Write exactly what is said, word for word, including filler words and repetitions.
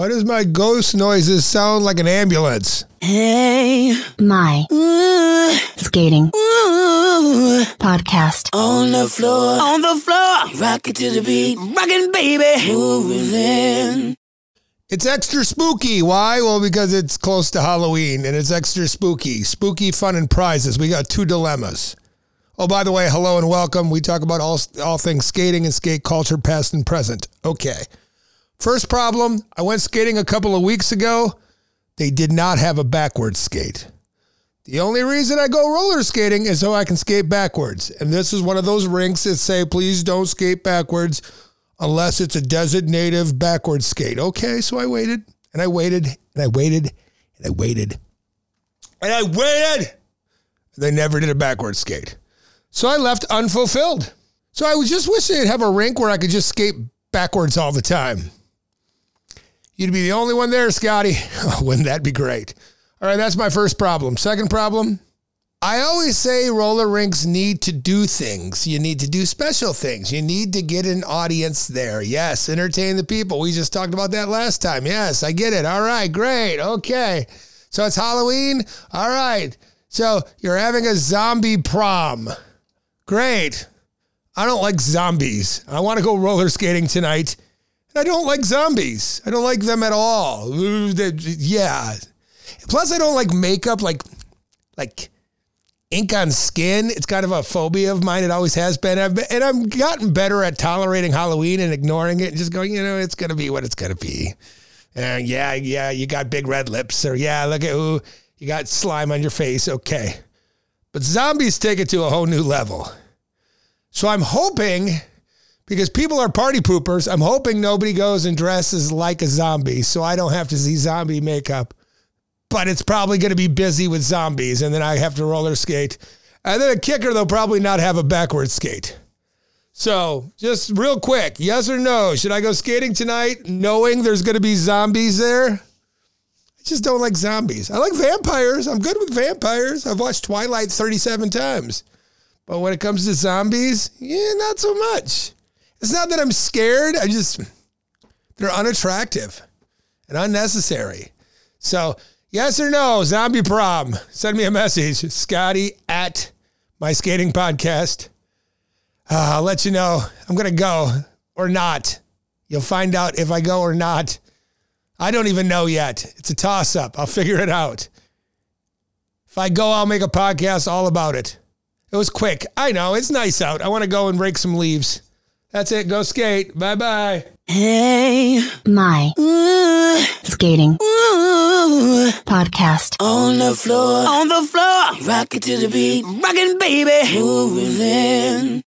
Why does my ghost noises sound like an ambulance? Hey, my ooh, skating ooh, podcast on the floor, on the floor, rock it to the beat, rockin' baby, moving. It's extra spooky. Why? Well, because it's close to Halloween and it's extra spooky. Spooky, fun, and prizes. We got two dilemmas. Oh, by the way, hello and welcome. We talk about all all things skating and skate culture, past and present. Okay. First problem, I went skating a couple of weeks ago. They did not have a backwards skate. The only reason I go roller skating is so I can skate backwards. And this is one of those rinks that say, please don't skate backwards unless it's a designated backwards skate. Okay, so I waited, and I waited, and I waited, and I waited, and I waited. They never did a backwards skate. So I left unfulfilled. So I was just wishing they'd have a rink where I could just skate backwards all the time. You'd be the only one there, Scotty. Oh, wouldn't that be great? All right, that's my first problem. Second problem, I always say roller rinks need to do things. You need to do special things. You need to get an audience there. Yes, entertain the people. We just talked about that last time. Yes, I get it. All right, great. Okay. So it's Halloween. All right. So you're having a zombie prom. Great. I don't like zombies. I want to go roller skating tonight. I don't like zombies. I don't like them at all. Yeah. Plus, I don't like makeup, like, like ink on skin. It's kind of a phobia of mine. It always has been. I've been, and I've gotten better at tolerating Halloween and ignoring it and just going, you know, it's going to be what it's going to be. Uh, yeah, yeah, you got big red lips. Or, yeah, look at, ooh, you got slime on your face. Okay. But zombies take it to a whole new level. So I'm hoping, because people are party poopers, I'm hoping nobody goes and dresses like a zombie so I don't have to see zombie makeup. But it's probably going to be busy with zombies, and then I have to roller skate. And then a kicker, they'll probably not have a backwards skate. So just real quick, yes or no, should I go skating tonight knowing there's going to be zombies there? I just don't like zombies. I like vampires. I'm good with vampires. I've watched Twilight thirty-seven times. But when it comes to zombies, yeah, not so much. It's not that I'm scared. I just, they're unattractive and unnecessary. So, yes or no, zombie prom. Send me a message, Scotty at my skating podcast. Uh, I'll let you know. I'm going to go or not. You'll find out if I go or not. I don't even know yet. It's a toss-up. I'll figure it out. If I go, I'll make a podcast all about it. It was quick. I know. It's nice out. I want to go and rake some leaves. That's it. Go skate. Bye-bye. Hey, my ooh, skating ooh, podcast on the floor, on the floor, rock it to the beat, rockin' baby, moving.